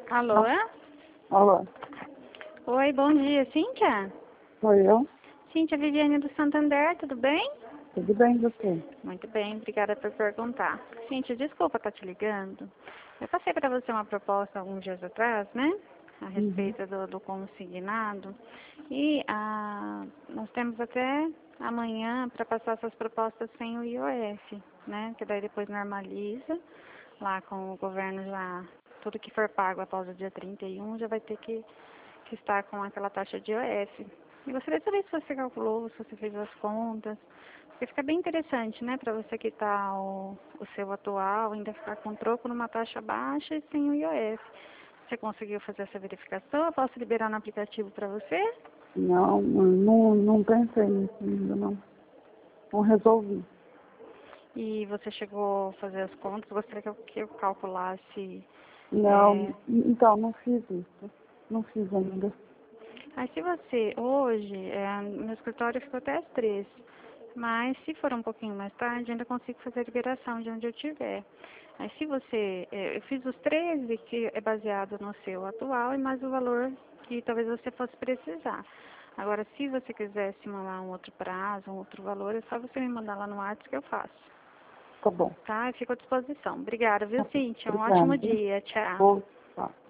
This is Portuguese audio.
Alô? Alô, Oi, bom dia, Cíntia? sou eu? Cíntia Viviane do Santander, tudo bem? Tudo bem, você? Muito bem, obrigada por perguntar. Cíntia, desculpa estar te ligando. Eu passei para você uma proposta alguns dias atrás, né? A respeito do consignado. E nós temos até amanhã para passar essas propostas sem o IOF, né? Que daí depois normaliza lá com o governo já. Tudo que for pago após o dia 31 já vai ter que estar com aquela taxa de IOF. E gostaria de saber se você calculou, se você fez as contas, porque fica bem interessante, né, para você quitar o seu atual, ainda ficar com troco numa taxa baixa e sem o IOF. Você conseguiu fazer essa verificação? Eu posso liberar no aplicativo para você? Não pensei nisso ainda, não. Não resolvi. E você chegou a fazer as contas? Gostaria que eu calculasse. Não, então, não fiz isso. Não fiz ainda. Aí se você, hoje, meu escritório ficou até às 3, mas se for um pouquinho mais tarde, ainda consigo fazer a liberação de onde eu estiver. Aí se você, eu fiz os 13, que é baseado no seu atual, e mais o valor que talvez você fosse precisar. Agora, se você quiser simular um outro prazo, um outro valor, é só você me mandar lá no WhatsApp que eu faço. Tá bom. Tá? Eu fico à disposição. Obrigada, viu, Cíntia? Um ótimo Obrigada. dia. Tchau. Vou, tá.